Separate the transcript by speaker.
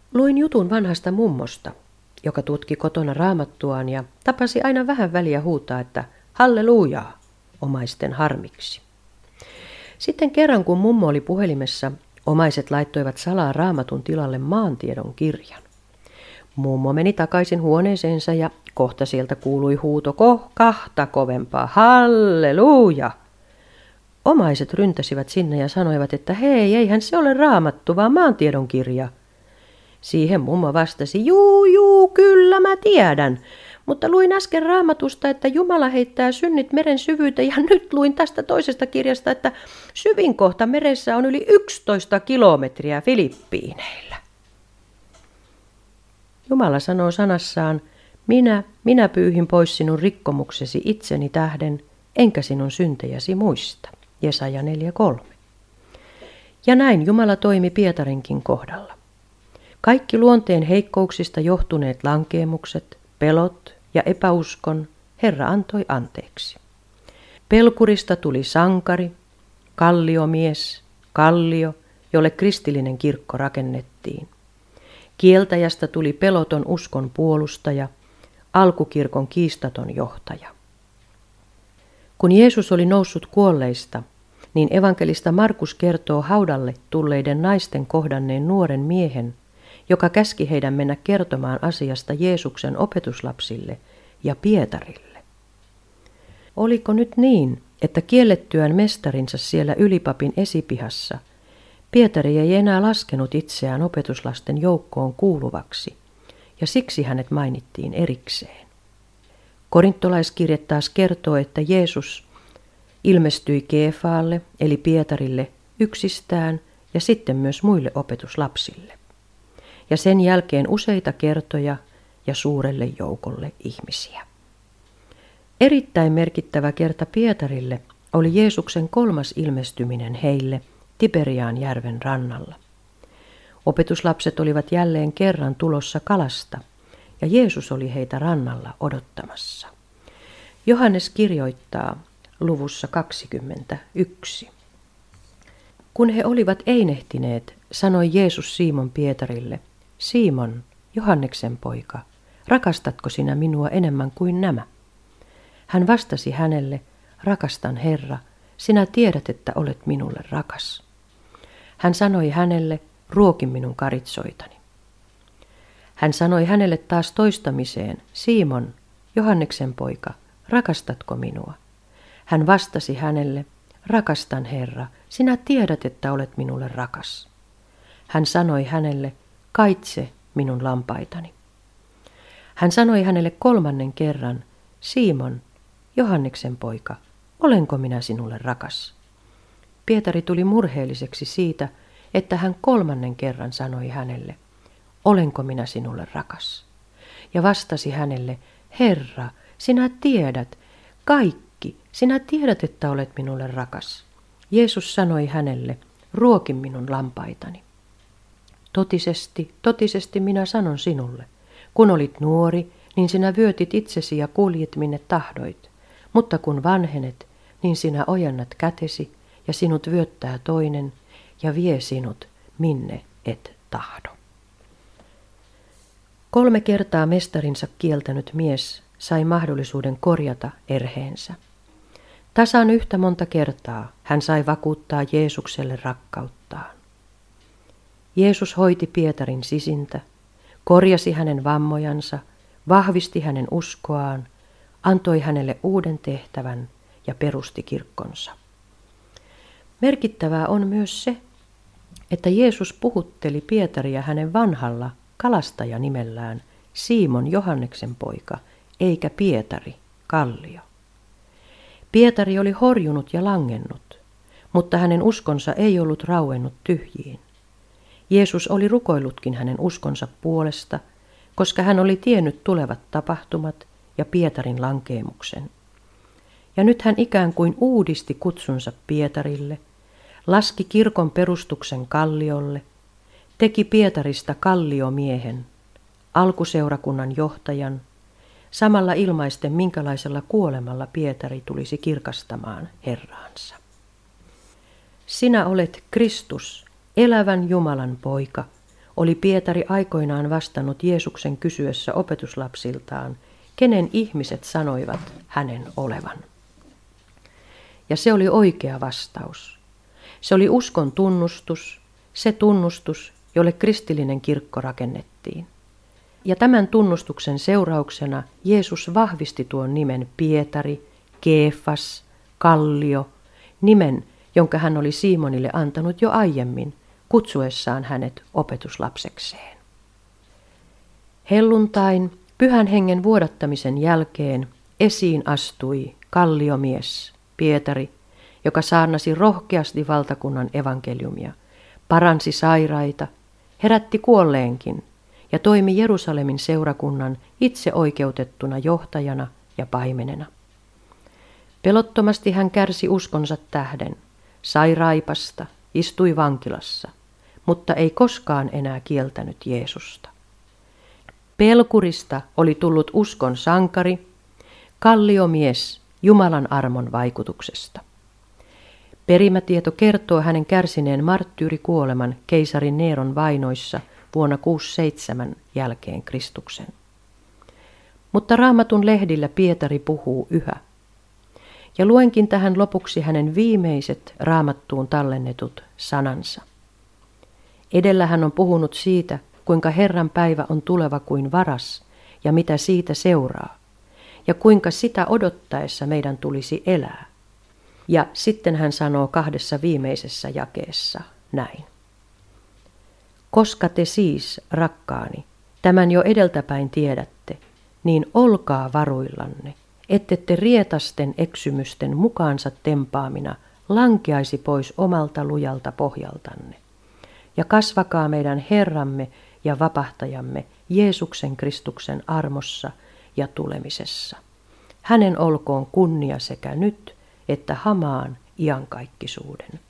Speaker 1: Luin jutun vanhasta mummosta, joka tutki kotona raamattuaan ja tapasi aina vähän väliä huutaa, että hallelujaa omaisten harmiksi. Sitten kerran, kun mummo oli puhelimessa, omaiset laittoivat salaa raamatun tilalle maantiedon kirjan. Mummo meni takaisin huoneeseensa ja kohta sieltä kuului huuto kahta kovempaa, halleluja! Omaiset ryntäsivät sinne ja sanoivat, että hei, eihän se ole raamattu, vaan maantiedon kirja. Siihen mummo vastasi, juu, kyllä mä tiedän, mutta luin äsken raamatusta, että Jumala heittää synnit meren syvyyteen ja nyt luin tästä toisesta kirjasta, että syvin kohta meressä on yli 11 kilometriä Filippiineillä. Jumala sanoo sanassaan, minä pyyhin pois sinun rikkomuksesi itseni tähden, enkä sinun syntejäsi muista. Jesaja 4:3. Ja näin Jumala toimi Pietarinkin kohdalla. Kaikki luonteen heikkouksista johtuneet lankeemukset, pelot ja epäuskon Herra antoi anteeksi. Pelkurista tuli sankari, kalliomies, kallio, jolle kristillinen kirkko rakennettiin. Kieltäjästä tuli peloton uskon puolustaja, alkukirkon kiistaton johtaja. Kun Jeesus oli noussut kuolleista, niin evankelista Markus kertoo haudalle tulleiden naisten kohdanneen nuoren miehen, joka käski heidän mennä kertomaan asiasta Jeesuksen opetuslapsille ja Pietarille. Oliko nyt niin, että kiellettyään mestarinsa siellä ylipapin esipihassa, Pietari ei enää laskenut itseään opetuslasten joukkoon kuuluvaksi, ja siksi hänet mainittiin erikseen. Korintolaiskirje taas kertoo, että Jeesus ilmestyi Keefaalle, eli Pietarille, yksistään ja sitten myös muille opetuslapsille. Ja sen jälkeen useita kertoja ja suurelle joukolle ihmisiä. Erittäin merkittävä kerta Pietarille oli Jeesuksen 3. ilmestyminen heille Tiberiaan järven rannalla. Opetuslapset olivat jälleen kerran tulossa kalasta, ja Jeesus oli heitä rannalla odottamassa. Johannes kirjoittaa luvussa 21. Kun he olivat einehtineet, sanoi Jeesus Simon Pietarille, Simon, Johanneksen poika, rakastatko sinä minua enemmän kuin nämä? Hän vastasi hänelle, rakastan Herra, sinä tiedät, että olet minulle rakas. Hän sanoi hänelle, ruoki minun karitsoitani. Hän sanoi hänelle taas toistamiseen, Simon, Johanneksen poika, rakastatko minua? Hän vastasi hänelle, rakastan Herra, sinä tiedät, että olet minulle rakas. Hän sanoi hänelle, kaitse minun lampaitani. Hän sanoi hänelle 3. kerran, Simon, Johanneksen poika, olenko minä sinulle rakas? Pietari tuli murheelliseksi siitä, että hän 3. kerran sanoi hänelle, olenko minä sinulle rakas? Ja vastasi hänelle, Herra, sinä tiedät, kaikki, sinä tiedät, että olet minulle rakas. Jeesus sanoi hänelle, ruoki minun lampaitani. Totisesti minä sanon sinulle, kun olit nuori, niin sinä vyötit itsesi ja kuljet minne tahdoit, mutta kun vanhenet, niin sinä ojennat kätesi ja sinut vyöttää toinen ja vie sinut minne et tahdo. 3 kertaa mestarinsa kieltänyt mies sai mahdollisuuden korjata erheensä. Tasan yhtä monta kertaa hän sai vakuuttaa Jeesukselle rakkauttaan. Jeesus hoiti Pietarin sisintä, korjasi hänen vammojansa, vahvisti hänen uskoaan, antoi hänelle uuden tehtävän ja perusti kirkkonsa. Merkittävää on myös se, että Jeesus puhutteli Pietaria hänen vanhalla kalastajanimellään Simon Johanneksen poika, eikä Pietari, kallio. Pietari oli horjunut ja langennut, mutta hänen uskonsa ei ollut rauennut tyhjiin. Jeesus oli rukoillutkin hänen uskonsa puolesta, koska hän oli tiennyt tulevat tapahtumat ja Pietarin lankeemuksen. Ja nyt hän ikään kuin uudisti kutsunsa Pietarille, laski kirkon perustuksen kalliolle, teki Pietarista kalliomiehen, alkuseurakunnan johtajan, samalla ilmaisten minkälaisella kuolemalla Pietari tulisi kirkastamaan Herraansa. Sinä olet Kristus, elävän Jumalan poika, oli Pietari aikoinaan vastannut Jeesuksen kysyessä opetuslapsiltaan, kenen ihmiset sanoivat hänen olevan. Ja se oli oikea vastaus. Se oli uskon tunnustus, se tunnustus, jolle kristillinen kirkko rakennettiin. Ja tämän tunnustuksen seurauksena Jeesus vahvisti tuon nimen Pietari, Keefas, Kallio, nimen, jonka hän oli Simonille antanut jo aiemmin, kutsuessaan hänet opetuslapsekseen. Helluntain, Pyhän Hengen vuodattamisen jälkeen esiin astui kalliomies, Pietari, joka saarnasi rohkeasti valtakunnan evankeliumia, paransi sairaita, herätti kuolleenkin ja toimi Jerusalemin seurakunnan itseoikeutettuna johtajana ja paimenena. Pelottomasti hän kärsi uskonsa tähden, sai raipasta, istui vankilassa, mutta ei koskaan enää kieltänyt Jeesusta. Pelkurista oli tullut uskon sankari, kalliomies Jumalan armon vaikutuksesta. Perimätieto kertoo hänen kärsineen marttyyrikuoleman keisari Neeron vainoissa vuonna 67 jälkeen Kristuksen. Mutta Raamatun lehdillä Pietari puhuu yhä. Ja luenkin tähän lopuksi hänen viimeiset Raamattuun tallennetut sanansa. Edellä hän on puhunut siitä, kuinka Herran päivä on tuleva kuin varas ja mitä siitä seuraa, ja kuinka sitä odottaessa meidän tulisi elää. Ja sitten hän sanoo 2 viimeisessä jakeessa näin. Koska te siis, rakkaani, tämän jo edeltäpäin tiedätte, niin olkaa varuillanne, ettette rietasten eksymysten mukaansa tempaamina lankeaisi pois omalta lujalta pohjaltanne. Ja kasvakaa meidän Herramme ja vapahtajamme Jeesuksen Kristuksen armossa ja tulemisessa. Hänen olkoon kunnia sekä nyt että hamaan iankaikkisuuden.